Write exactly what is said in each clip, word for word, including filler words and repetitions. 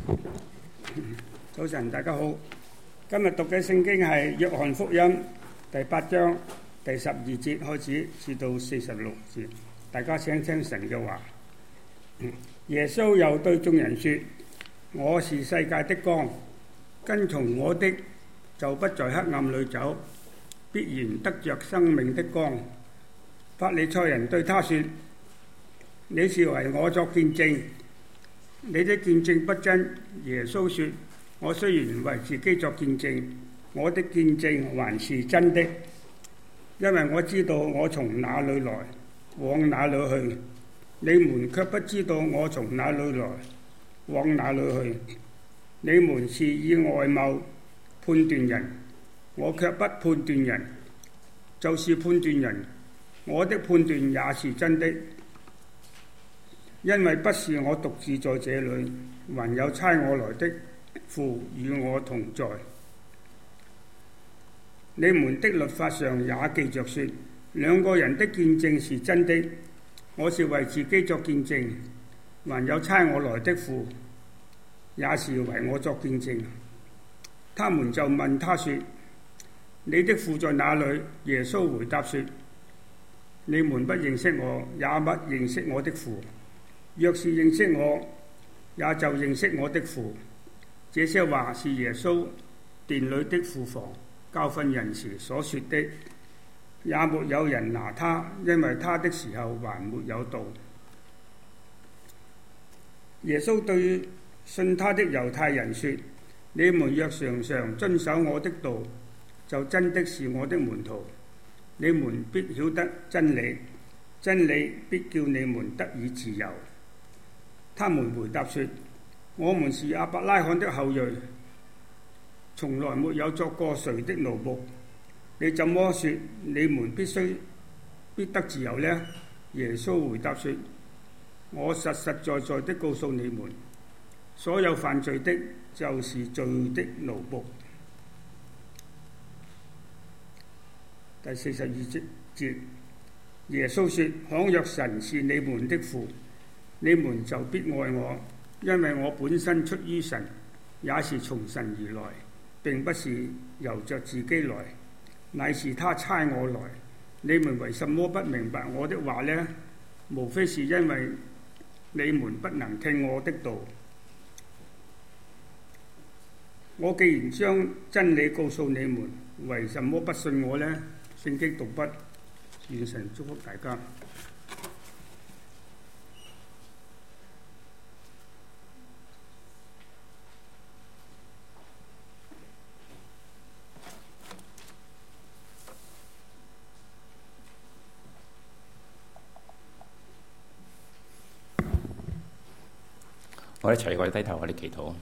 早晨，大家好。今日讀嘅聖經係約翰福音第八章第十二節開始至到四十六節，大家請聽神嘅話。耶穌又對眾人說：我是世界的光，跟從我的就不在黑暗裏走，必然得着生命的光。法利賽人對他說：你是為我作見證，你的見證不真。耶穌說：我雖然為自己作見證，我的見證還是真的，因為我知道我從哪裏來，往哪裏去，你們卻不知道我從哪裏來，往哪裏去。你們是以外貌判斷人，我卻不判斷人，就是判斷人，我的判斷也是真的，因為不是我獨自在這裏，還有差我來的父與我同在。你們的律法上也記着說，兩個人的見證是真的。我是為自己作見證，還有差我來的父也是為我作見證。他們就問他說：你的父在哪裏？耶穌回答說：你們不認識我，也不認識我的父。若是認識我，也就認識我的父。這些話是耶穌殿裏的庫房教訓人時所說的，也沒有人拿他，因為他的時候還沒有到。耶穌對信他的猶太人說：你們若常常遵守我的道，就真的是我的門徒。你們必曉得真理，真理必叫你們得以自由。他們回答說：我們是亞伯拉罕的後裔，從來沒有作過誰的奴僕。你怎麼說你們必須必得自由呢？耶穌回答說：我實實在在的告訴你們，所有犯罪的，就是罪的奴僕。第四十二節，耶穌說：倘若神是你們的父，你們就必愛我，因為我本身出於神，也是從神而來，並不是由着自己來，乃是他差我來。你們為什麼不明白我的話呢？無非是因為你們不能聽我的道。我既然將真理告訴你們，為什麼不信我呢？聖經讀畢，願神祝福大家。 我哋一齊，我哋低頭，我哋祈禱。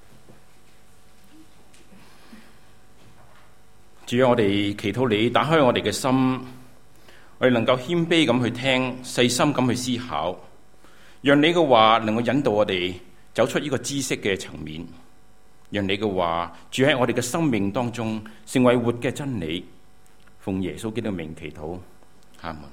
主啊，我哋祈禱你打開我哋嘅心，我哋能夠謙卑咁去聽，細心咁去思考，讓你嘅話能夠引導我哋走出呢個知識嘅層面，讓你嘅話住喺我哋嘅生命當中，成為活嘅真理。奉耶穌基督嘅名祈禱，阿門。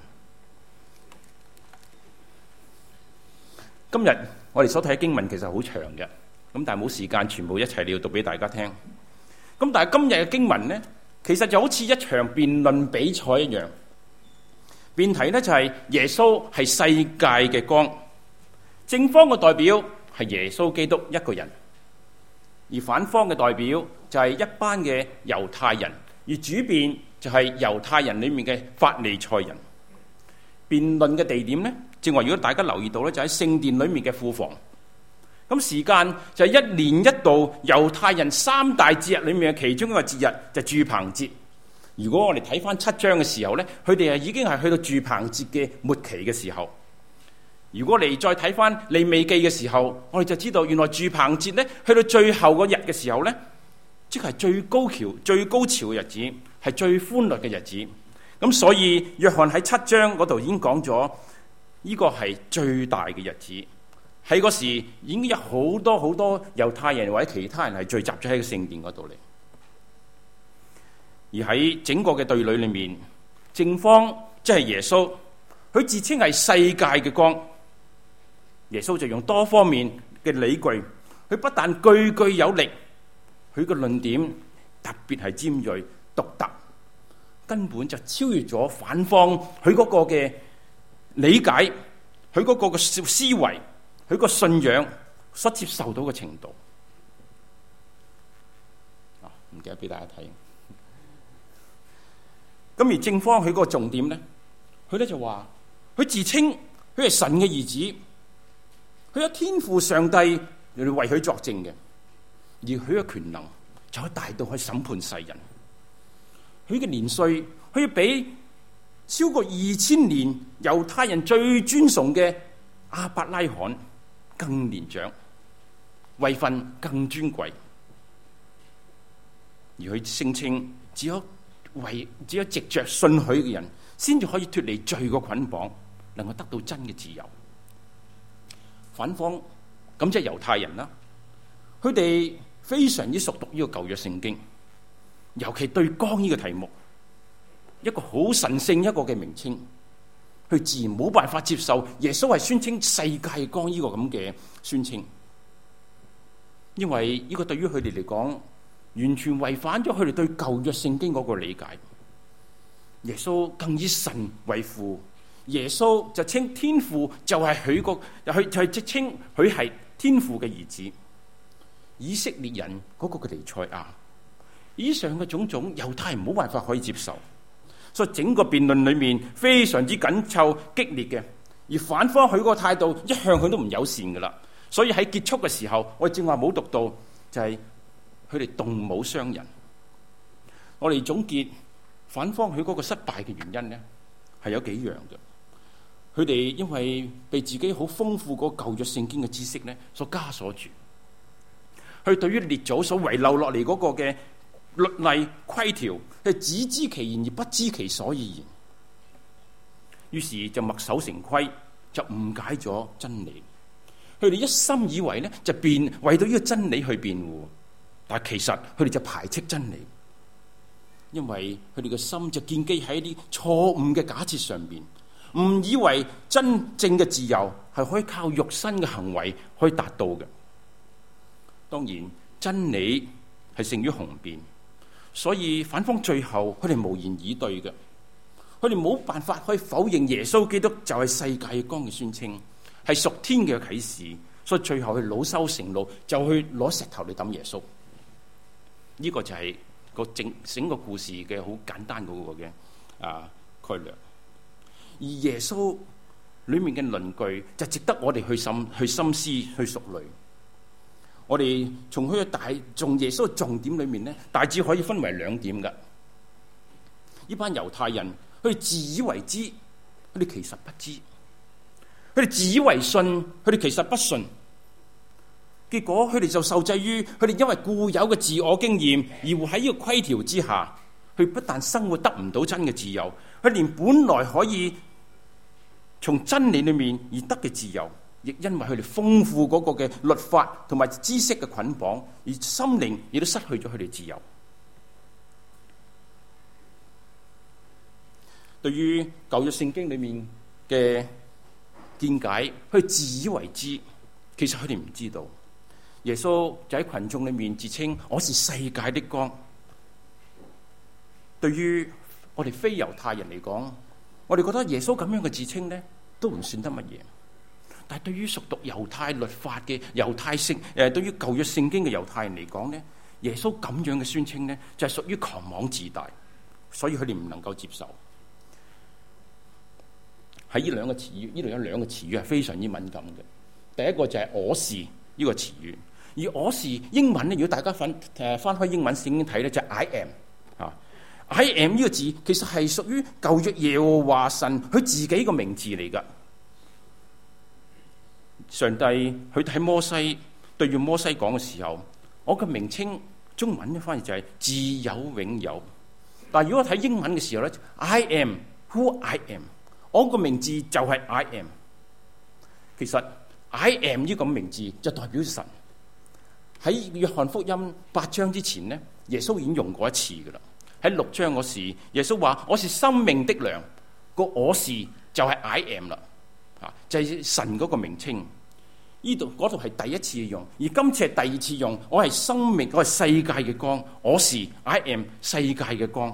今日我哋所睇嘅經文其實好長嘅，咁但係冇時間全部一齊要讀俾大家聽。咁但係今日嘅經文呢，其實就好似一場辯論比賽一樣。辯題呢就係耶穌係世界嘅光，正方嘅代表係耶穌基督一個人，而反方嘅代表就係一班嘅猶太人，而主辯就係猶太人裏面嘅法利賽人。辯論嘅地點呢，正話如果大家留意到咧，就喺聖殿裏面嘅庫房。咁時間就係一年一度猶太人三大節日裏面嘅其中一個節日，就係住棚節。如果我哋睇翻七章嘅時候咧，佢哋係已經係去到住棚節嘅末期嘅時候。如果你再睇翻利未記嘅時候，我哋就知道原來住棚節咧去到最後嗰日嘅時候咧，即係最高潮、最高潮嘅日子，係最歡樂嘅日子。咁所以約翰喺七章嗰度已經講咗，呢個係最大嘅日子，喺嗰時已經有好多好多猶太人或者其他人係聚集咗喺個聖殿嗰度嚟。而喺整個嘅對壘裏面，正方即係耶穌，佢自稱係世界嘅光。耶穌就用多方面嘅理據佢不但句句有力，佢個論點特別係尖銳獨特，根本就超越咗反方佢嗰個嘅理解，佢嗰個嘅思維，佢個信仰所接受到嘅程度。啊，唔記得俾大家睇。咁而正方佢嗰個重點咧，佢咧就話佢自稱佢係神嘅兒子，佢有天父上帝嚟為佢作證嘅，而佢嘅權能就可以大到去審判世人。佢嘅年歲可以比超過二千年猶太人最尊崇嘅亞伯拉罕更年長，位份更尊貴。而佢聲稱只有為只有藉着信佢嘅人，先至可以脫離罪嘅捆綁，能夠得到真嘅自由。反方咁即係猶太人啦，佢哋非常之熟讀呢個舊約聖經，尤其對光呢個題目，一個好神聖一個嘅名稱，佢自然冇辦法接受耶穌係宣稱世界光呢個咁嘅宣稱，因為呢個對於佢哋嚟講，完全違反咗佢哋對舊約聖經嗰個理解。耶穌更以神為父，耶穌就稱天父就係佢個，佢就係即稱佢係天父嘅兒子，以色列人嗰個嘅彌賽亞。以上嘅種種，猶太人冇辦法可以接受，所以整個辯論裏面非常之緊湊激烈嘅。而反方佢個態度一向佢都唔友善噶啦，所以喺結束嘅時候，我哋正話冇讀到就係佢哋動武傷人。我哋總結反方佢嗰個失敗嘅原因呢，係有幾樣嘅。佢哋因為被自己好豐富嗰舊約聖經嘅知識呢所枷鎖住，佢對於列祖所遺留落嚟嗰個嘅律例規條，係只知其言而不知其所以然，於是就墨守成規，就誤解咗真理。佢哋一心以為呢就辯為到呢個真理去辯護，但其實佢哋就排斥真理，因為佢哋嘅心就建基喺一啲錯誤嘅假設上邊，唔以為真正嘅自由係可以靠肉身嘅行為可以達到嘅。當然真理係勝於雄辯，所以反方最後佢哋無言以對嘅，佢哋冇辦法可以否認耶穌基督就係世界光嘅宣稱，係屬天嘅啟示，所以最後佢惱羞成怒，就去攞石頭嚟抌耶穌。呢、這個就係個整整個故事嘅好簡單嗰個嘅啊概略。而耶穌裏面嘅論據就值得我哋去深去深思去熟慮。我哋從佢嘅大從耶穌嘅重點裏面咧，大致可以分為兩點噶。呢班猶太人佢哋自以為知，佢哋其實不知；佢哋自以為信，佢哋其實不信。結果佢哋就受制於佢哋因為固有嘅自我經驗而活喺呢個規條之下，佢不但生活得唔到真嘅自由，佢連本來可以從真理裏面而得嘅自由，亦因為佢哋豐富嗰個嘅律法同埋知識嘅捆綁，而心靈亦都失去咗佢哋自由。對於舊約聖經裏面嘅見解，佢自以為知，其實佢哋唔知道。耶穌就喺群眾裏面自稱我是世界的光。對於我哋非猶太人嚟講，我哋覺得耶穌咁樣嘅自稱呢，都唔算得乜嘢。但係對於熟讀猶太律法嘅猶太聖誒，對於舊約聖經嘅猶太人嚟講呢，耶穌咁樣嘅宣稱呢，就係屬於狂妄自大，所以佢哋唔能夠接受。喺呢兩個詞語，呢度有兩個詞語係非常之敏感嘅。第一個就係我是呢個詞語，而我是英文咧，如果大家翻誒翻開英文聖經睇咧，就係 I am 啊。I am 呢個字其實係屬於舊約耶和華神佢自己個名字嚟噶。上帝佢喺摩西對住摩西講嘅時候，我嘅名稱中文咧翻譯就係自有永有。但係如果我睇英文嘅時候咧 ，I am who I am， 我個名字就係 I am。其實 I am 呢個名字就代表神。喺約翰福音八章之前呢，耶穌已經用過一次噶啦。喺六章嗰時，耶穌話我是生命的糧，個我是就係 I am 啦，啊就係神嗰個名稱。 呢度嗰度係第一次用，而今次係第二次用。我係生命，我係世界嘅光，我是 I am 世界嘅光。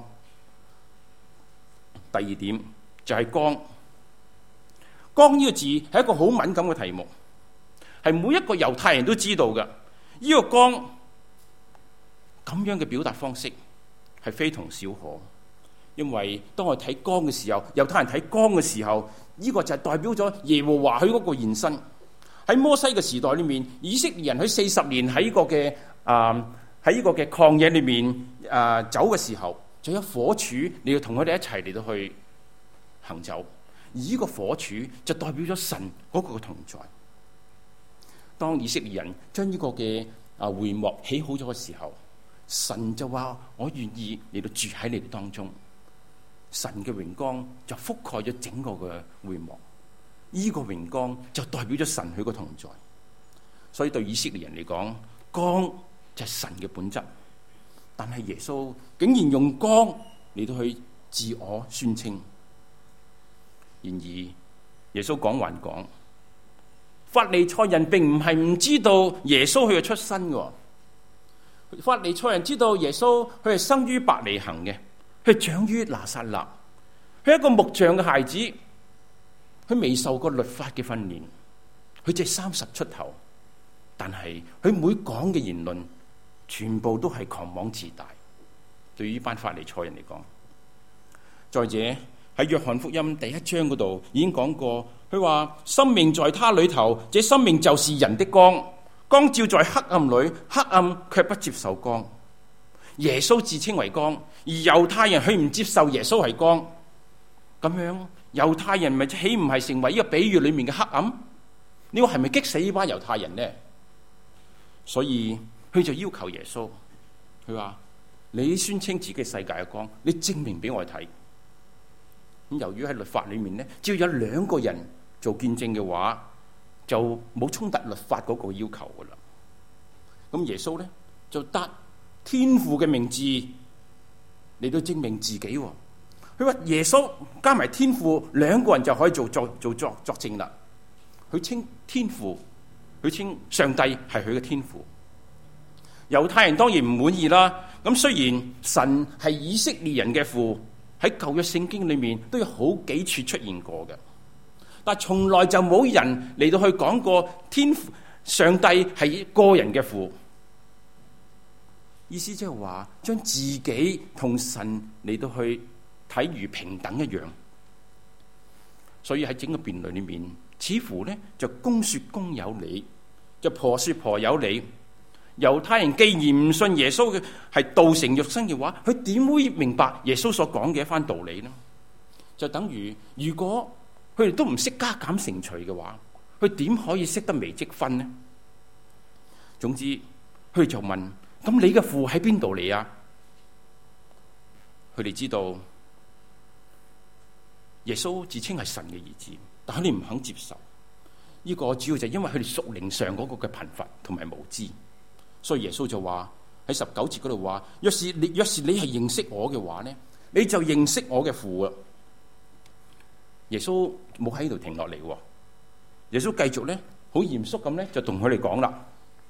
第二點就係光。光呢個字係一個好敏感嘅題目，係每一個猶太人都知道嘅。呢個光咁樣嘅表達方式係非同小可，因為當我睇光嘅時候，猶太人睇光嘅時候，呢個就係代表咗耶和華佢嗰個現身。喺摩西嘅時代裏面，以色列人喺四十年喺個嘅啊喺呢個嘅曠野裏面啊、呃、走嘅時候，就有火柱，你要同佢哋一齊嚟到去行走。而呢個火柱就代表咗神嗰個同在。當以色列人將呢個嘅啊會幕起好咗嘅時候，神就話：我願意嚟到住喺你哋當中。神嘅榮光就覆蓋咗整個嘅會幕。呢個榮光就代表咗神佢個同在，所以對以色列人嚟講，光就係神嘅本質。但係耶穌竟然用光嚟到去自我宣稱。然而耶穌講還講，法利賽人並唔係唔知道耶穌佢嘅出身嘅。法利賽人知道耶穌佢係生於伯利恆嘅，佢係長於拿撒勒，佢係一個木匠嘅孩子。佢未受過律法嘅訓練，佢只係三十出頭，但係佢每講嘅言論，全部都係狂妄自大。對於呢班法利賽人嚟講，再者喺約翰福音第一章嗰度已經講過，佢話生命在他裏頭，這生命就是人的光，光照在黑暗裏，黑暗卻不接受光。耶穌自稱為光，而猶太人佢唔接受耶穌係光，咁樣。猶太人咪豈唔係成為呢個比喻裏面嘅黑暗？你話係咪激死呢班猶太人呢？所以佢就要求耶穌，佢話你宣稱自己係世界嘅光，你證明俾我睇。咁由於喺律法裏面呢，只要有兩個人做見證嘅話，就冇衝突律法嗰個要求噶啦。咁耶穌呢，就得天父嘅名字嚟到證明自己。佢話耶穌加埋天父兩個人就可以做做做作作證啦。佢稱天父，佢稱上帝係佢嘅天父。猶太人當然唔滿意啦。咁雖然神係以色列人嘅父，喺舊約聖經裏面都有好幾處出現過嘅，但係從來就冇人嚟到去講過天父上帝係個人嘅父。意思即係話將自己同神嚟到去睇如平等一樣，所以喺整個辯論裏面，似乎呢就公說公有理，就婆說婆有理。猶太人既然唔信耶穌嘅係道成肉身嘅話，佢點會明白耶穌所講嘅一番道理呢？就等於如果佢哋都唔識加減乘除嘅話，佢點可以識得微積分呢？總之，佢哋就問：咁你嘅父喺邊度嚟啊？佢哋知道耶穌自稱係神嘅兒子，但係你唔肯接受。呢個主要就係因為佢哋屬靈上嗰個嘅貧乏同埋無知，所以耶穌就話喺十九節嗰度話：若是你若是你係認識我嘅話呢，你就認識我嘅父啊！耶穌冇喺呢度停落嚟，耶穌繼續咧好嚴肅咁咧就同佢哋講啦。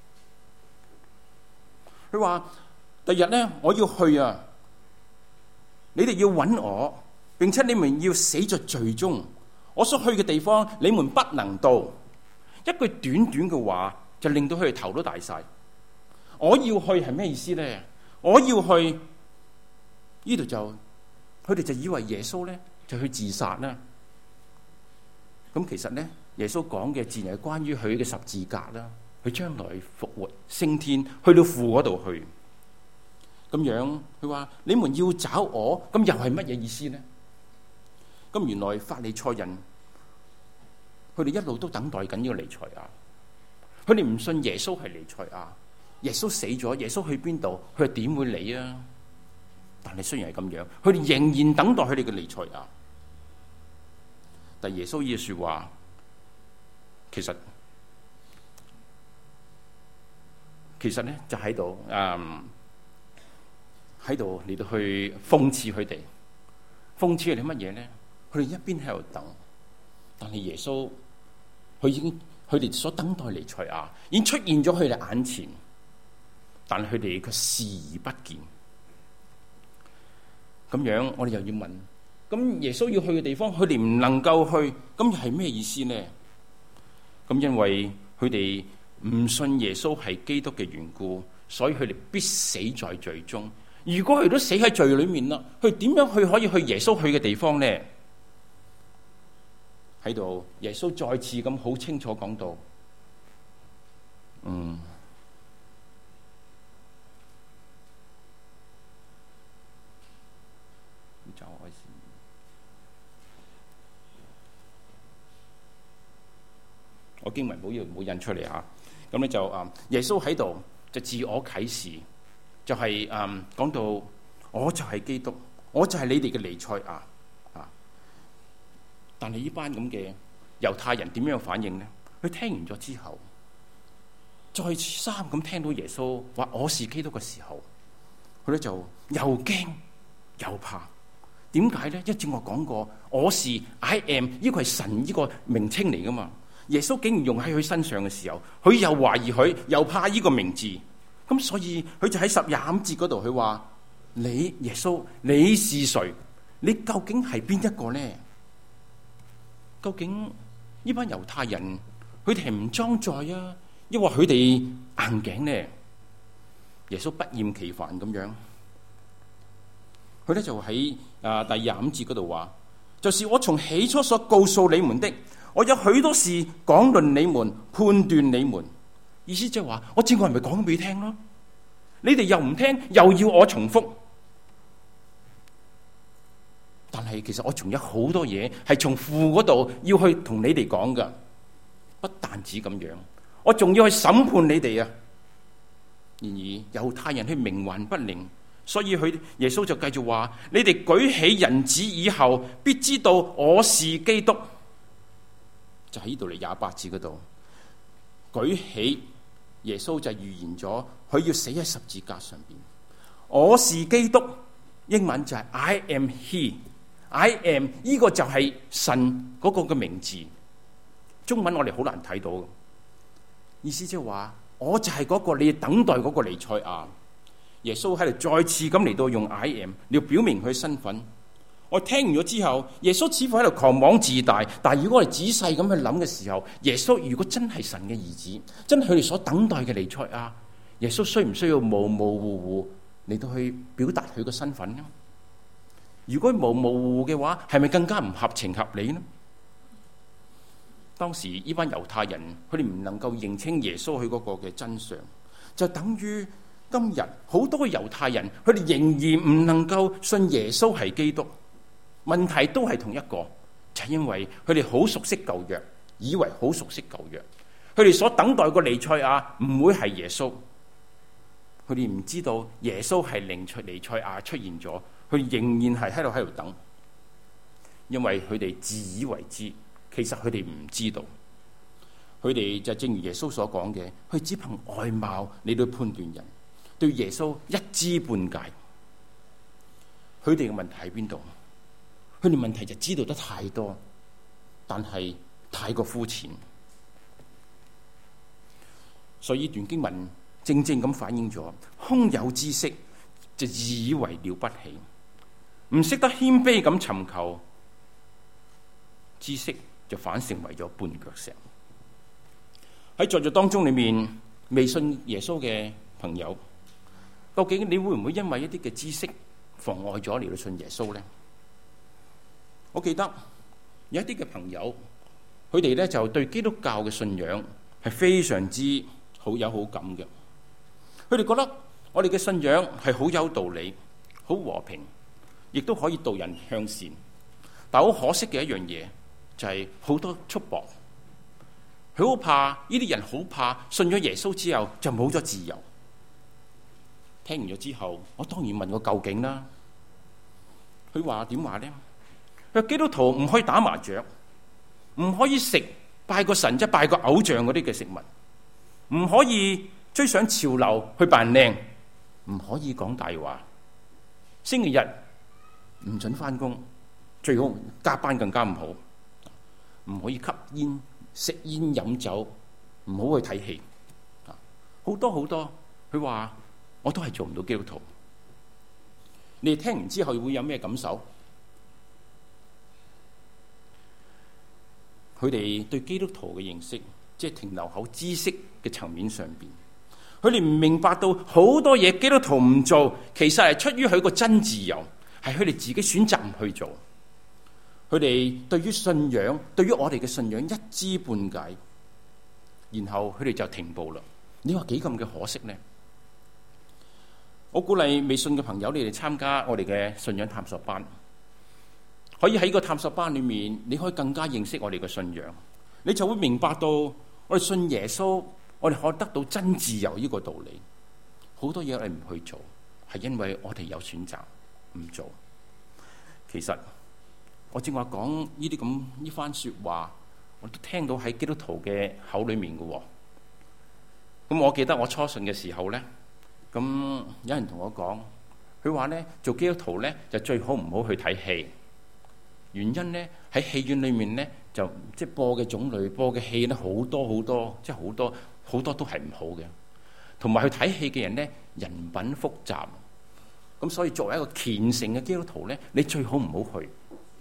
佢話：第日咧我要去啊，你哋要揾我，並且你們要死在罪中。我所去嘅地方，你們不能到。一句短短嘅話，就令到佢哋頭都大晒。我要去係咩意思咧？我要去呢度就，佢哋就以為耶穌咧就去自殺啦。咁其實咧，耶穌講嘅自然係關於佢嘅十字架啦。佢將來復活升天，去到父嗰度去。咁樣佢話你們要找我，咁又係乜嘢意思呢？咁原來法利賽人，佢哋一路都等待緊呢個彌賽亞，佢哋唔信耶穌係彌賽亞，耶穌死咗，耶穌去邊度，佢點會理啊？但係雖然係咁樣，佢哋仍然等待佢哋嘅彌賽亞。但耶穌呢句說話，其實其實咧就喺度，誒喺度嚟到去諷刺佢哋，諷刺佢哋乜嘢咧？佢哋一邊喺度等，但係耶穌佢已經佢佢哋所等待彌賽亞已經出現咗佢哋眼前，但係佢哋卻視而不見。咁樣我哋又要問，咁耶穌要去嘅地方，佢哋唔能夠去，咁又係咩意思呢？咁因為佢哋唔信耶穌係基督嘅緣故，所以佢哋必死在罪中。如果佢都死喺罪裏面啦，佢點樣去可以去耶穌去嘅地方呢？喺度耶穌再次咁好清楚講到，嗯，我經文唔好要唔好印出嚟吓。咁咧就啊，耶穌喺度就自我啟示，就係誒講到我就係基督，我就係你哋嘅彌賽亞啊。但係呢班咁嘅猶太人點樣反應呢？佢聽完咗之後，再三咁聽到耶穌話我是基督嘅時候，佢咧就又驚又怕。點解呢？一正我講過，我是 I am 呢個係神呢個名稱嚟噶嘛。耶穌竟然用喺佢身上嘅時候，佢又懷疑佢，又怕呢個名字。咁所以佢就喺十廿五節嗰度，佢話：你耶穌，你是誰？你究竟係邊一個呢？究竟呢班猶太人佢哋係唔裝載啊，抑或佢哋硬頸呢？耶穌不厭其煩咁樣，佢咧就喺啊第廿五節嗰度話：就是我從起初所告訴你們的。我有許多事講論你們，判斷你們。意思即係話，我正話係咪講俾你聽咯？你哋又唔聽，又要我重複。但係其實我仲有好多嘢係從父嗰度要去同你哋講噶，不但止咁樣，我仲要去審判你哋啊！然而猶太人係冥頑不靈，所以佢耶穌就繼續話：你哋舉起人子以後，必知道我是基督。就喺呢度嚟廿八字嗰度舉起，耶穌就預言咗佢要死喺十字架上邊。我是基督，英文就係 I am He，I am 呢個就係神嗰個嘅名字。中文我哋好難睇到，意思即係話我就係嗰個你等待嗰個彌賽亞。耶穌喺度再次咁嚟到用 I am 嚟表明佢身份。我聽完咗之後，耶穌似乎喺度狂妄自大。但係如果我哋仔細咁去諗嘅時候，耶穌如果真係神嘅兒子，真係佢哋所等待嘅彌賽亞，耶穌需唔需要模模糊糊嚟到去表達佢個身份呢？如果模模糊糊嘅話，係咪更加唔合情合理呢？當時呢班猶太人，佢哋唔能夠認清耶穌佢嗰個嘅真相，就等於今日好多嘅猶太人，佢哋仍然唔能夠信耶穌係基督。問題都係同一個，就係因為佢哋好熟悉舊約，以為好熟悉舊約，佢哋所等待個彌賽亞唔會係耶穌，佢哋唔知道耶穌係令出彌賽亞出現咗，佢仍然係喺度喺度等，因為佢哋自以為知，其實佢哋唔知道，佢哋就正如耶穌所講嘅，佢只憑外貌嚟到判斷人，對耶穌一知半解。佢哋嘅問題喺邊度？佢哋問題就知道得太多，但係太過膚淺，所以呢段經文正正咁反映咗空有知識就自以為了不起，唔識得謙卑咁尋求知識，就反成為咗絆腳石。喺在座當中裏面未信耶穌嘅朋友，究竟你會唔會因為一啲嘅知識妨礙咗你去信耶穌呢？我記得有一啲嘅朋友，佢哋咧就對基督教嘅信仰係非常之好有好感嘅。佢哋覺得我哋嘅信仰係好有道理、好和平，亦都可以導人向善。但好可惜嘅一樣嘢就係好多束縛。佢好怕呢啲人，好怕信咗耶穌之後就冇咗自由。聽完咗之後，我當然問我究竟啦。佢話點話呢？基督徒唔可以打麻雀，唔可以食拜個神即係拜個偶像嗰啲嘅食物，唔可以追上潮流去扮靚，唔可以講大話，星期日唔准翻工，最好加班更加唔好，唔可以吸煙、食煙、飲酒， 唔好去睇戲啊！好多好多，佢話我都係做唔到基督徒。你哋聽完之後會有咩感受？佢哋對基督徒嘅認識，即係停留喺知識嘅層面上邊。佢哋唔明白到好多嘢基督徒唔做，其實係出於佢個真自由，係佢哋自己選擇唔去做。佢哋對於信仰，對於我哋嘅信仰一知半解，然後佢哋就停步啦。你話幾咁嘅可惜呢？我鼓勵未信嘅朋友，你哋參加我哋嘅信仰探索班，可以喺個探索班裏面，你可以更加認識我哋嘅信仰，你就會明白到我哋信耶穌，我哋可以得到真自由呢個道理。好多嘢我哋唔去做，係因為我哋有選擇唔做。其實我正話講呢啲咁呢番說話，我都聽到喺基督徒嘅口裏面嘅。咁我記得我初信嘅時候呢，咁有人同我講，佢話呢，做基督徒呢就最好唔好去睇戲，原因呢，喺戲院裏面呢，就即係播嘅種類，播嘅戲呢好多好多，即係好多好多都係唔好嘅。同埋去睇戲嘅人呢，人品複雜，咁所以作為一個虔誠嘅基督徒呢，你最好唔好去。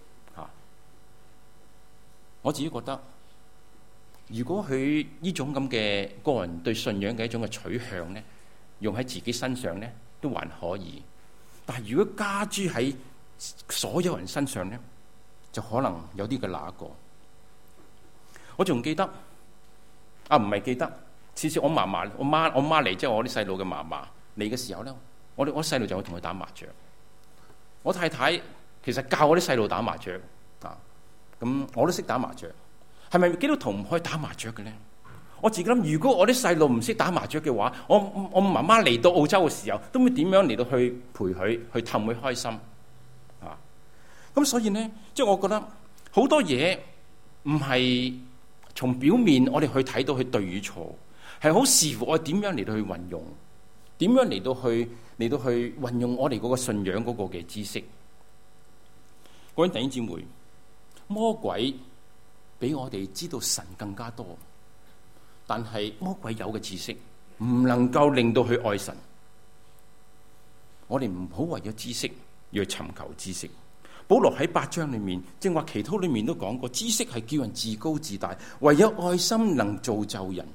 我自己覺得，如果佢呢種咁嘅個人對信仰嘅一種嘅取向呢，用喺自己身上呢，都還可以。但係如果加諸喺所有人身上呢，就可能有啲嘅那個。我仲記得，啊唔係記得，次次我嫲嫲、我媽、我媽嚟，即係我啲細路嘅嫲嫲嚟嘅時候呢，我哋我細路就會同佢打麻雀。我太太其實教我啲細路打麻雀啊。咁我都識打麻雀，係咪基督徒唔可以打麻雀嘅咧？我自己諗，如果我啲細路唔識打麻雀嘅話，我我媽媽嚟到澳洲嘅時候，都唔知點樣嚟到去陪佢，去氹佢開心啊！咁所以呢，即係我覺得好多嘢唔係從表面我哋去睇到佢對與錯，係好視乎我哋點樣嚟到去運用，點樣嚟到去嚟到去運用我哋嗰個信仰嗰個嘅知識。各位弟兄姊妹，魔鬼比我哋知道神更加多，但係魔鬼有嘅知識唔能夠令到佢愛神。我哋唔好為咗知識要去尋求知識。保羅喺八章裏面，正話祈禱裏面都講過，知識係叫人自高自大，唯有愛心能造就人。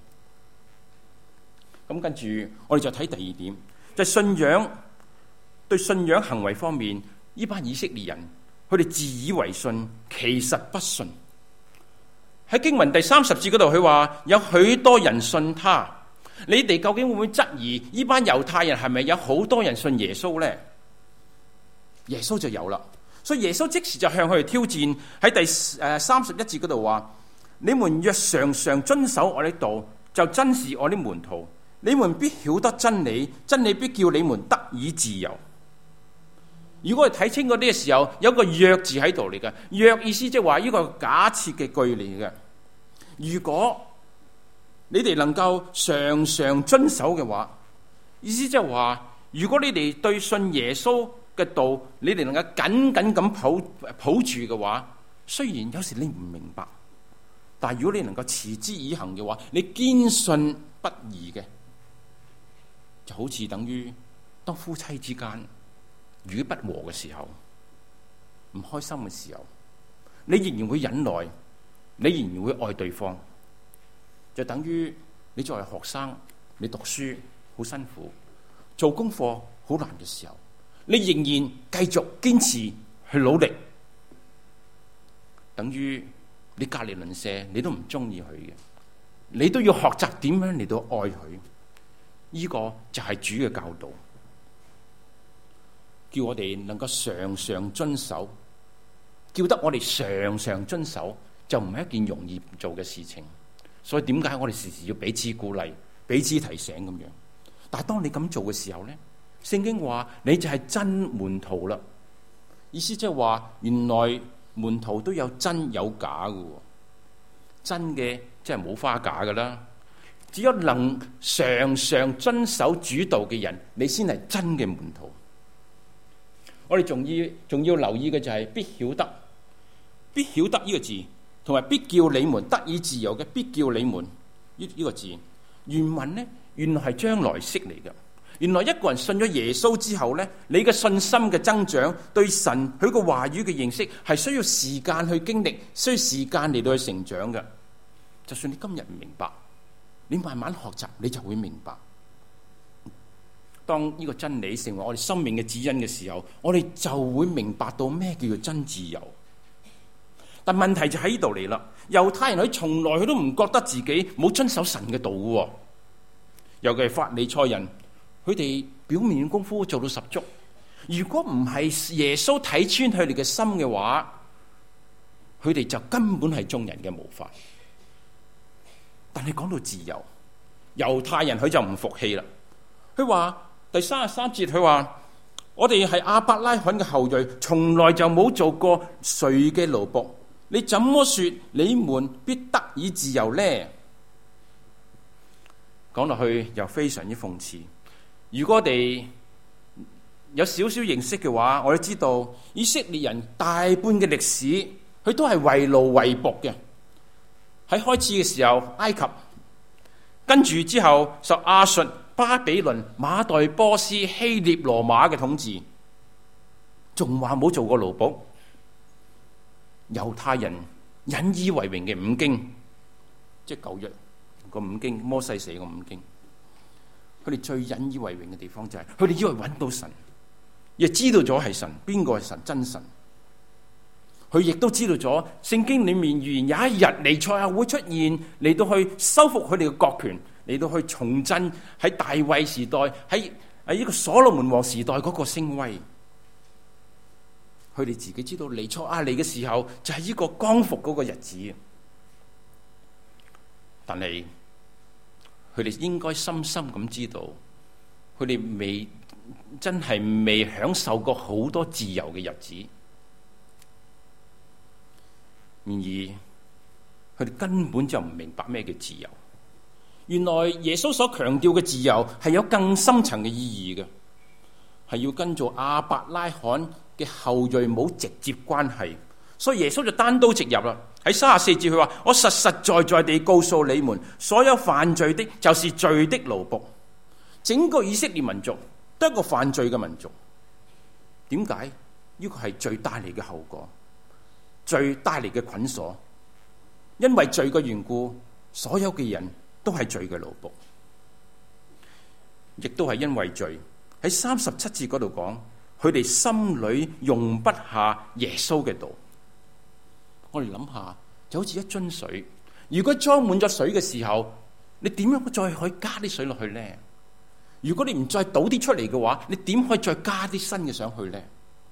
咁跟住我哋就睇第二點，就係信仰，對信仰行為方面，呢班以色列人佢哋自以為信，其實不信。喺經文第三十節嗰度，佢話有許多人信他。你哋究竟會唔會質疑呢班猶太人係咪有好多人信耶穌呢？耶穌就有啦，所以耶穌即時就向佢哋挑戰。喺第誒三十一節嗰度話：你們若常常遵守我的道，就真是我的門徒。你們必曉得真理，真理必叫你們得以自由。如果我哋睇清嗰啲嘅時候，有個若字喺度嚟嘅。若意思即係話呢個假設嘅句嚟嘅。如果你哋能夠常常遵守嘅話，意思即係話，如果你哋對信耶穌嘅道，你哋能夠緊緊咁抱抱住嘅話，雖然有時你唔明白，但係如果你能夠持之以恆嘅話，你堅信不疑嘅，就好似等於當夫妻之間如果不和嘅時候，唔開心嘅時候，你仍然會忍耐，你仍然會愛對方，就等於你作為學生，你讀書好辛苦，做功課好難嘅時候，你仍然繼續堅持去努力，等於你隔籬鄰舍你都唔中意佢嘅，你都要學習點樣嚟到愛佢。呢個就係主嘅教導，叫我哋能夠常常遵守，叫得我哋常常遵守，就唔係一件容易做嘅事情。所以點解我哋時時要彼此鼓勵、彼此提醒咁樣？但係當你咁做嘅時候呢，聖經話你就係真門徒啦。意思即係話，原來門徒都有真有假嘅，真嘅即係冇花假噶啦。只有能常常遵守主道嘅人，你先係真嘅門徒。我哋仲要仲要留意嘅就係必曉得，必曉得呢個字，同埋必叫你們得以自由嘅，必叫你們呢呢個字原文呢，原來係將來式嚟嘅。原來一個人信咗耶穌之後呢，你嘅信心嘅增長，對神佢個話語嘅認識係需要時間去經歷，需要時間嚟到去成長嘅。就算你今日唔明白，你慢慢學習，你就會明白。當呢個真理成為我哋生命嘅指引嘅時候，我哋就會明白到咩叫做真自由。但問題就喺呢度嚟啦，猶太人佢從來佢都唔覺得自己冇遵守神嘅道嘅，尤其係法利賽人。佢哋表面功夫做到十足，如果唔係耶穌睇穿佢哋嘅心嘅話，佢哋就根本係眾人嘅模範。但係講到自由，猶太人佢就唔服氣啦。佢話第三十三節，佢話我哋係亞伯拉罕嘅後裔，從來就冇做過誰嘅奴僕，你怎麼說你們必得以自由呢？講落去又非常之諷刺。如果我哋有少少認識嘅話，我哋知道以色列人大半嘅歷史，佢都係為奴為僕嘅。喺開始嘅時候，埃及，跟住之後受亞述、巴比倫、馬代波斯、希臘、羅馬嘅統治，仲話冇做過奴僕。猶太人引以為榮嘅五經，即係舊約個五經，摩西寫個五經。佢哋最引以為榮嘅地方就係佢哋以為揾到神，亦知道咗係神，邊個係神真神。佢亦都知道咗聖經裏面預言有一日彌賽亞會出現，嚟到去收復佢哋嘅國權，嚟到去重振喺大衛時代，喺喺呢個所羅門王時代嗰個聲威。佢哋自己知道彌賽亞嚟嘅時候就係呢個光復嗰個日子，但係佢哋應該深深咁知道，佢哋未真係未享受過好多自由嘅日子。然而，佢哋根本就唔明白咩叫自由。原來耶穌所強調嘅自由係有更深層嘅意義嘅，係要跟做亞伯拉罕嘅後裔冇直接關係。所以耶穌就單刀直入啦。喺三十四節佢話：我實實在在地告訴你們，所有犯罪的，就是罪的奴僕。整個以色列民族都係一個犯罪嘅民族。點解？呢個係罪帶嚟嘅後果，罪帶嚟嘅捆鎖。因為罪嘅緣故，所有嘅人都係罪嘅奴僕。亦都係因為罪，喺三十七節嗰度講，佢哋心裏容不下耶穌嘅道。我哋諗下，就好似一樽水，如果裝滿咗水嘅時候，你點樣再可以加啲水落去呢？如果你唔再倒啲出嚟嘅話，你點可以再加啲新嘅上去呢？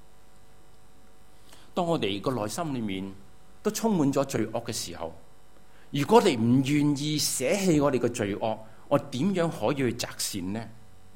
當我哋個內心裏面都充滿咗罪惡嘅時候，如果你唔願意捨棄我哋嘅罪惡，我點樣可以去擇善呢？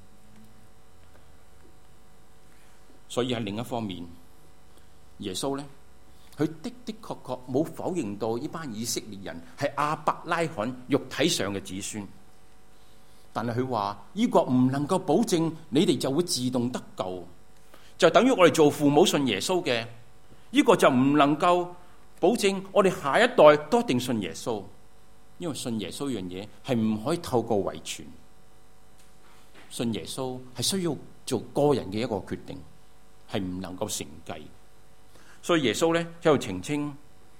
所以喺另一方面，耶穌呢，佢的的確確冇否認到呢班以色列人係亞伯拉罕肉體上嘅子孫，但係佢話呢個唔能夠保證你哋就會自動得救，就等於我哋做父母信耶穌嘅，呢個就唔能夠保證我哋下一代都一定信耶穌，因為信耶穌呢樣嘢係唔可以透過遺傳，信耶穌係需要做個人嘅一個決定，係唔能夠承繼。所以耶穌咧喺度澄清，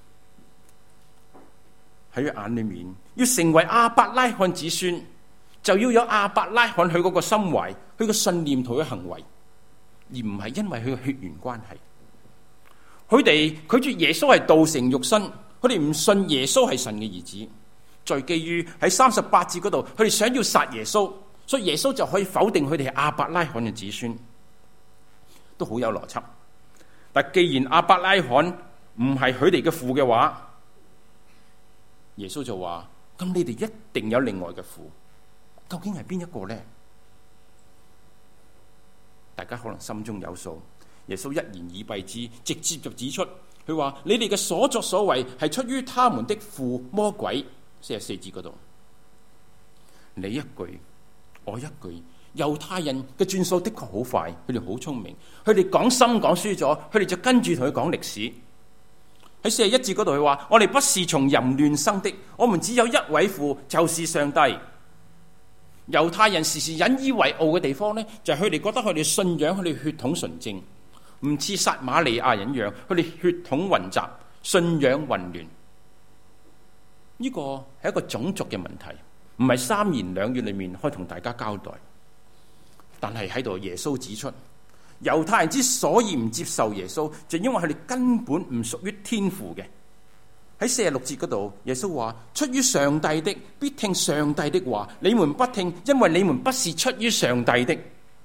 喺佢眼裏面，要成為亞伯拉罕子孫，就要有亞伯拉罕佢嗰個心懷、佢個信念同佢行為，而唔係因為佢嘅血緣關係。佢哋拒絕耶穌係道成肉身，佢哋唔信耶穌係神嘅兒子。再基於喺三十八節嗰度，佢哋想要殺耶穌，所以耶穌就可以否定佢哋係亞伯拉罕嘅子孫，都好有邏輯。但既然亞伯拉罕唔係佢哋嘅父嘅話，耶穌就話：咁你哋一定有另外嘅父，究竟係邊一個呢？大家可能心中有數。耶穌一言以蔽之，直接就指出，佢話：你哋嘅所作所為係出於他們的父魔鬼。四十四節嗰度，你一句我一句。猶太人嘅轉數的確好快，佢哋好聰明，佢哋講深講輸咗，佢哋就跟住同佢講歷史。 喺四十一節嗰度佢話：我哋不是從淫亂生的，我們只有一位父，就是上帝。猶太人時時引以為傲嘅地方呢，就係佢哋覺得佢哋信仰佢哋血統純正，唔似撒瑪利亞人一樣，佢哋血統混雜，信仰混亂。呢個係一個種族嘅問題，唔係三言兩語裏面可以同大家交代。但係喺度耶穌指出，猶太人之所以唔接受耶穌，就因為佢哋根本唔屬於天父嘅。喺四十六節嗰度，耶穌話：出於上帝的必聽上帝的話，你們不聽，因為你們不是出於上帝的。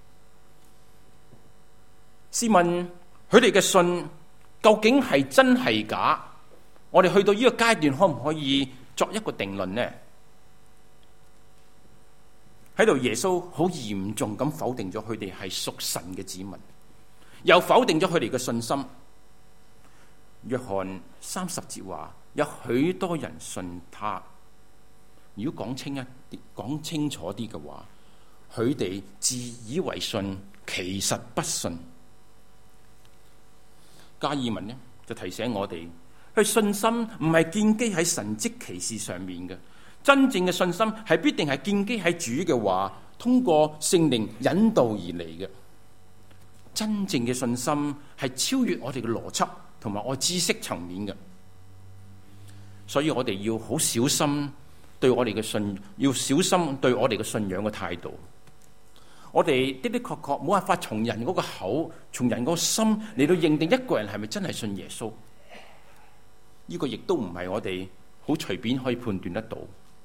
試問佢哋嘅信究竟係真係假？我哋去到呢個階段，可唔可以作一個定論呢？喺度耶穌好嚴重咁否定咗佢哋係屬神嘅子民，又否定咗佢哋嘅信心。約翰三十節話：有許多人信他。如果講清一啲、講清楚啲嘅話，佢哋自以為信，其實不信。加爾文呢就提醒我哋，佢信心唔係建基喺神蹟奇事上面嘅。真正嘅信心係必定係建基喺主嘅話，通過聖靈引導而嚟嘅。真正嘅信心係超越我哋嘅邏輯同埋我知識層面嘅，所以我哋要好小心對我哋嘅信，要小心對我哋嘅信仰嘅態度。我哋的的確確冇辦法從人嗰個口，從人嗰個心嚟到認定一個人係咪真係信耶穌。呢個亦都唔係我哋好隨便可以判斷得到。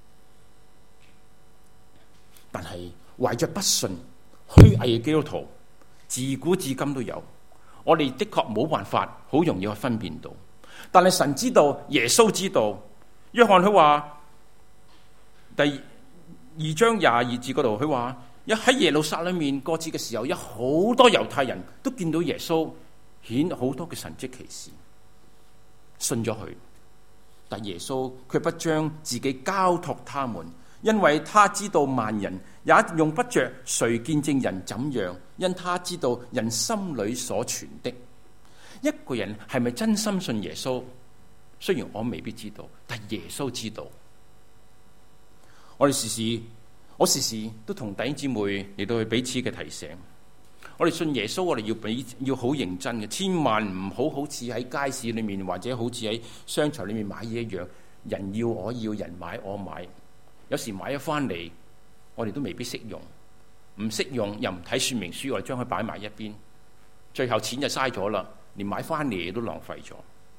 但係懷着不信、虛偽嘅基督徒，自古至今都有。我哋的確冇辦法好容易去分辨到。但係神知道，耶穌知道。約翰佢話第二章廿二節嗰度，佢話一喺耶路撒冷面過節嘅時候，有好多猶太人都見到耶穌顯好多嘅神蹟奇事，信咗佢。但耶穌卻不將自己交託他們，因為他知道萬人也用不着誰見證人怎樣，因他知道人心裏所存的。一個人係咪真心信耶穌？雖然我未必知道，但耶穌知道。我哋時時，我時時都同弟兄姊妹嚟到去彼此嘅提醒。我哋信耶穌，我哋要俾要好認真嘅，千萬唔好好似喺街市裏面或者好似喺商場裏面買嘢一樣，人要我要，人買我買。有時買咗翻嚟，我哋都未必識用，唔識用又唔睇說明書，我哋將佢擺埋一邊，最後錢就嘥咗啦，連買翻嚟都浪費咗。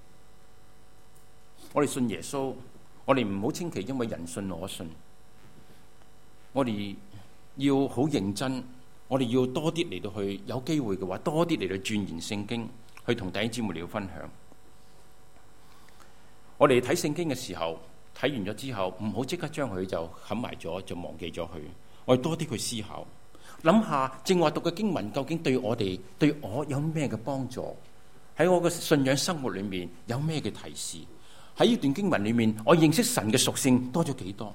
我哋信耶穌，我哋唔好稱其因為人信我信，我哋要好認真，我哋要多啲嚟到去，有機會嘅話多啲嚟到鑽研聖經，去同弟兄姊妹嚟到分享。我哋睇聖經嘅時候，睇完咗之後，唔好即刻將佢就冚埋咗，就忘記咗佢。我哋多啲去思考，諗下正話讀嘅經文究竟對我哋對我有咩嘅幫助？喺我嘅信仰生活裏面有咩嘅提示？喺呢段經文裏面，我認識神嘅屬性多咗幾多？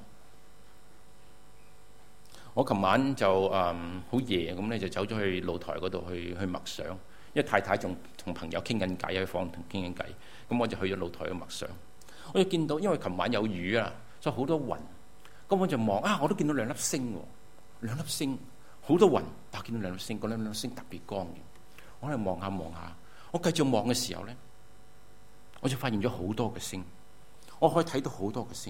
我琴晚就誒好夜咁咧，就走咗去露台嗰度去去默想，因為太太仲同朋友傾緊偈喺房同傾緊偈，咁我就去咗露台去默想。我就見到，因為琴晚有雨啊，所以好多雲。咁我就望啊，我都見到兩粒星喎，兩粒星，好多雲，但係見到兩粒星，嗰兩粒星特別光嘅。我喺度望下望下，我繼續望嘅時候咧，我就發現咗好多嘅星，我可以睇到好多嘅星。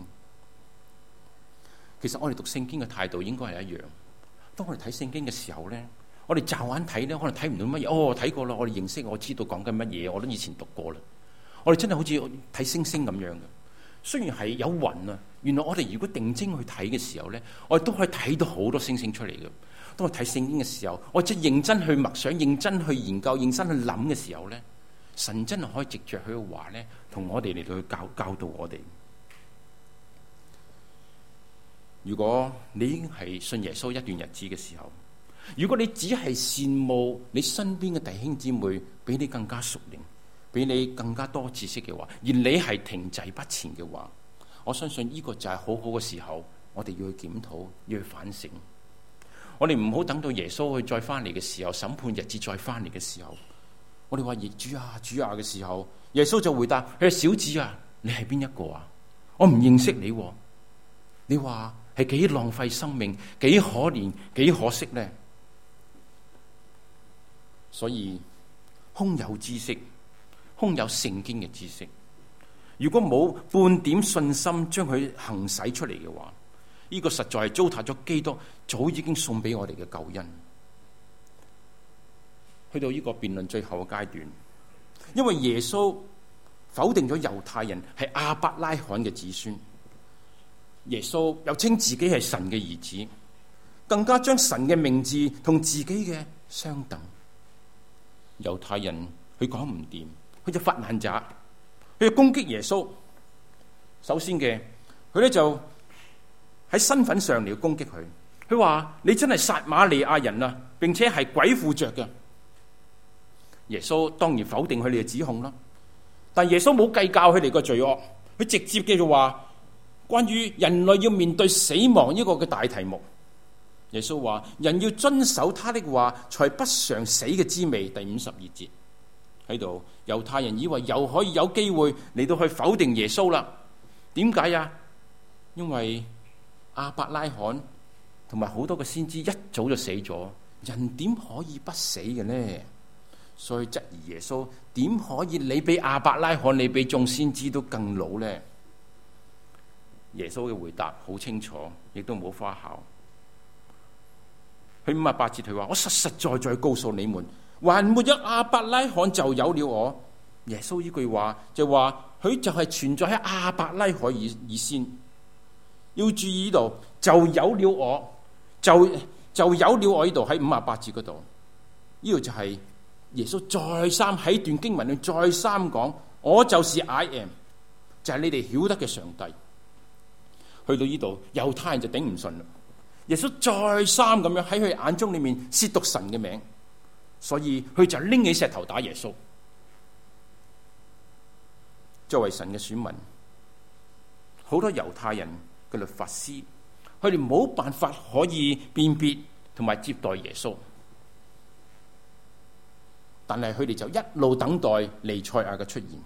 其實我哋讀聖經嘅態度應該係一樣。當我哋睇聖經嘅時候咧，我哋驟眼睇咧，可能睇唔到乜嘢。哦，睇過啦，我哋認識，我知道講緊乜嘢，我都以前讀過啦。我哋真係好似睇星星咁樣嘅。雖然係有雲啊，原來我哋如果定睛去睇嘅時候咧，我哋都可以睇到好多星星出嚟嘅。當我睇聖經嘅時候，我即係認真去默想、認真去研究、認真去諗嘅時候咧，神真係可以藉着佢嘅話咧，同我哋嚟到去教教導我哋。如果你已經係信耶穌一段日子嘅時候，如果你只係羨慕你身邊嘅弟兄姊妹比你更加熟練，比你更加多知識嘅話，而你係停滯不前嘅話，我相信呢個就係好好嘅時候，我哋要去檢討，要去反省。我哋唔好等到耶穌去再翻嚟嘅時候，審判日子再翻嚟嘅時候， 我哋話耶主啊主啊嘅時候，耶穌就回答：佢話小子啊，你係邊一個啊？我唔認識你喎。你話係幾浪費生命，幾可憐，幾可惜呢？所以空有知識，空有聖經嘅知識，如果冇半點信心將佢行使出嚟嘅話，呢個實在係糟蹋咗基督早已經送俾我哋嘅救恩。去到呢個辯論最後嘅階段，因為耶穌否定咗猶太人係亞伯拉罕嘅子孫，耶穌又稱自己係神嘅兒子，更加將神嘅名字同自己嘅相等。猶太人佢講唔掂，佢就發爛渣，佢就攻擊耶穌。首先嘅，佢咧就喺身份上嚟攻擊佢，佢話你真係撒瑪利亞人啊，並且係鬼附着嘅。耶穌當然否定佢哋嘅指控啦，但耶穌冇計較佢哋個罪惡，佢直接繼續話關於人類要面對死亡呢個嘅大題目。耶穌話人要遵守他的話，才不嘗死嘅滋味。第五十二節喺度，猶太人以為又可以有機會嚟到去否定耶穌啦。點解啊？因為亞伯拉罕同埋好多個先知一早就死咗，人點可以不死嘅呢？所以質疑耶穌，點可以你比亞伯拉罕，你比眾先知都更老呢？耶穌嘅回答好清楚，亦都冇花巧。佢五十八節佢話：我實實在在告訴你們，還沒有亞伯拉罕就有了我。耶穌呢句話就話佢就係存在喺亞伯拉罕以以先。要注意呢度就有了我，就就有了我呢度喺五十八節嗰度。呢度就係耶穌再三喺段經文裏再三講，我就是 I am， 就係你哋曉得嘅上帝。去到呢度，猶太人就頂唔順啦。耶穌再三咁樣喺佢眼中裏面褻瀆神嘅名，所以佢就拎起石頭打耶穌。作為神嘅選民，好多猶太人嘅律法師，佢哋冇辦法可以辨別同埋接待耶穌，但係佢哋就一路等待彌賽亞嘅出現。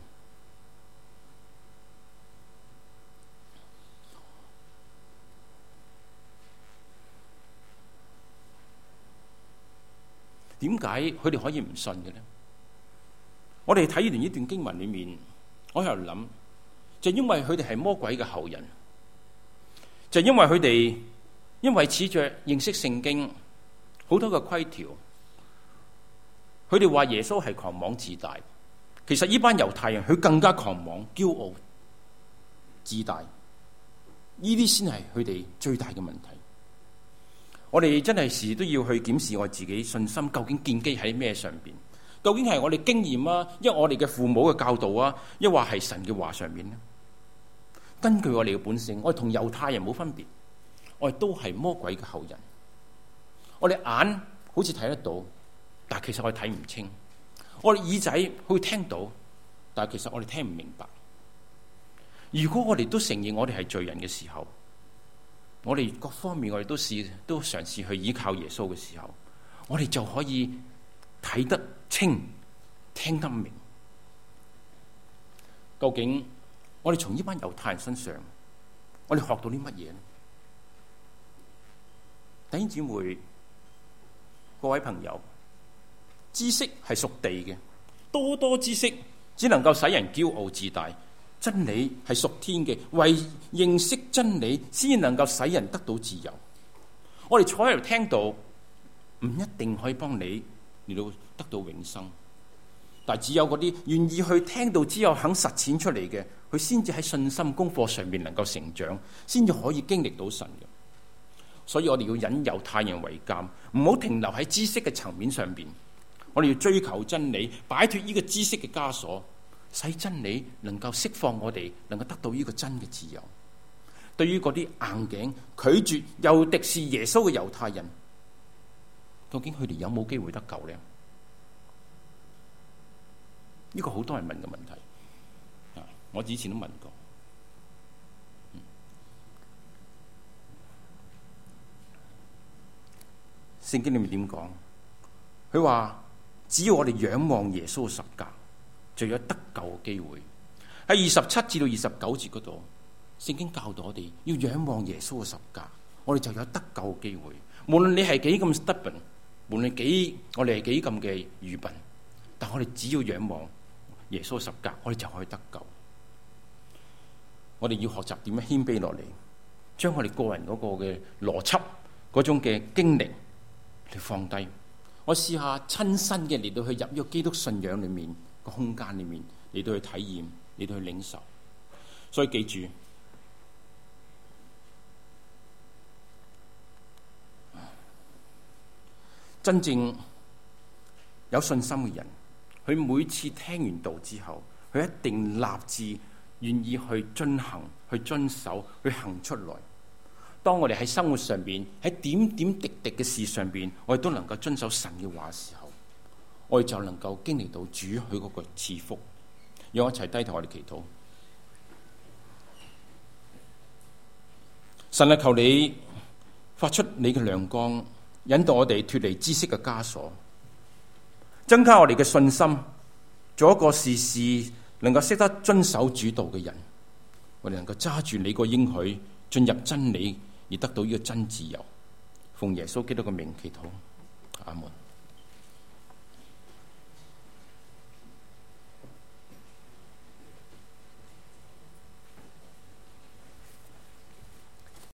點解佢哋可以唔信嘅呢？我哋睇完呢段經文裏面，我喺度諗，就因為佢哋係魔鬼嘅後人，就因為佢哋因為恃着認識聖經好多嘅規條，佢哋話耶穌係狂妄自大。其實呢班猶太人佢更加狂妄、驕傲、自大，呢啲先係佢哋最大嘅問題。我哋真係時時都要去檢視我自己信心究竟建基喺咩上邊？究竟係我哋經驗啊，因為我哋嘅父母嘅教導啊，抑或係神嘅話上面呢？根據我哋嘅本性，我哋同猶太人冇分別，我哋都係魔鬼嘅後人。我哋眼好似睇得到，但係其實我哋睇唔清。我哋耳仔會聽到，但係其實我哋聽唔明白。如果我哋都承認我哋係罪人嘅時候，我哋各方面我哋都試都嘗試去依靠耶穌嘅時候，我哋就可以睇得清、聽得明。究竟我哋從呢班猶太人身上，我哋學到啲乜嘢呢？弟兄姊妹、各位朋友，知識係屬地嘅，多多知識只能夠使人驕傲自大。真理係屬天嘅，為認識真理先能夠使人得到自由。我哋坐喺度聽到，唔一定可以幫你嚟到得到永生，但係只有嗰啲願意去聽到之後肯實踐出嚟嘅，佢先至喺信心功課上面能夠成長，先至可以經歷到神嘅。所以我哋要引猶太人為鑑，唔好停留喺知識嘅層面上邊。我哋要追求真理，擺脫呢個知識嘅枷鎖，使真理能夠釋放我哋，能夠得到呢個真嘅自由。對於嗰啲硬頸拒絕又敵視耶穌嘅猶太人，究竟佢哋有冇機會得救呢？呢個好多人問嘅問題，我以前都問過。聖經裏面點講？佢話只要我哋仰望耶穌嘅十架，就有得救嘅機會。喺二十七至到二十九節嗰度，聖經教導我哋要仰望耶穌嘅十架，我哋就有得救嘅機會。無論你係幾咁 stubborn， 無論幾我哋係幾咁嘅愚笨，但我哋只要仰望耶穌嘅十架，我哋就可以得救。我哋要學習點樣謙卑落嚟，將我哋個人嗰個嘅邏輯嗰種嘅經歷嚟放低。我試下親身嘅嚟到去入呢個基督信仰裏面個空間裏面嚟到去體驗，嚟到去領受。所以記住，真正有信心嘅人，佢每次聽完道之後，佢一定立志願意去遵行、去遵守、去行出來。當我哋喺生活上邊，喺點點滴滴嘅事上邊，我哋都能夠遵守神嘅話嘅時候，我哋就能夠經歷到主佢嗰個賜福。讓我一齊低頭，我哋祈禱。神啊，求你發出你嘅亮光，引導我哋脫離知識嘅枷鎖，增加我哋嘅信心，做一個事事能夠識得遵守主道嘅人。我哋能夠揸住你個應許，進入真理，而得到呢個真自由。奉耶穌基督嘅名祈禱，阿門。